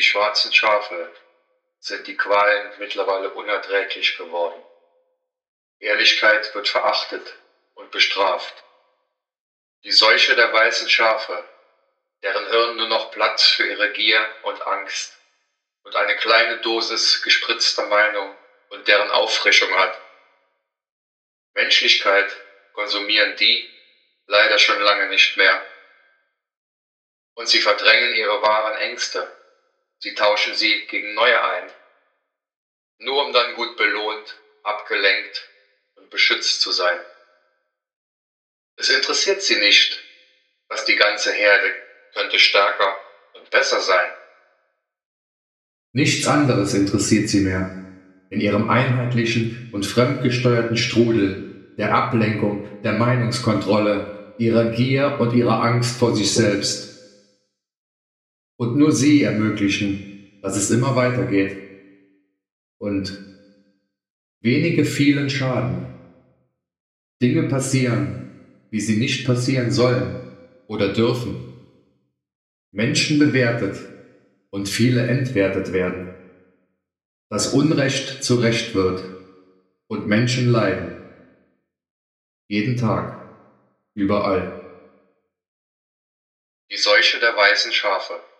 schwarzen Schafe sind die Qualen mittlerweile unerträglich geworden. Ehrlichkeit wird verachtet und bestraft. Die Seuche der weißen Schafe, deren Hirn nur noch Platz für ihre Gier und Angst und eine kleine Dosis gespritzter Meinung und deren Auffrischung hat. Menschlichkeit konsumieren die leider schon lange nicht mehr. Und sie verdrängen ihre wahren Ängste. Sie tauschen sie gegen neue ein. Nur um dann gut belohnt, abgelenkt und beschützt zu sein. Es interessiert sie nicht, was die ganze Herde könnte stärker und besser sein. Nichts anderes interessiert sie mehr. In ihrem einheitlichen und fremdgesteuerten Strudel der Ablenkung, der Meinungskontrolle, ihrer Gier und ihrer Angst vor sich selbst. Und nur sie ermöglichen, dass es immer weitergeht. Und wenige vielen Schaden. Dinge passieren, wie sie nicht passieren sollen oder dürfen. Menschen bewertet und viele entwertet werden. Das Unrecht zu Recht wird und Menschen leiden. Jeden Tag, überall. Die Seuche der weißen Schafe.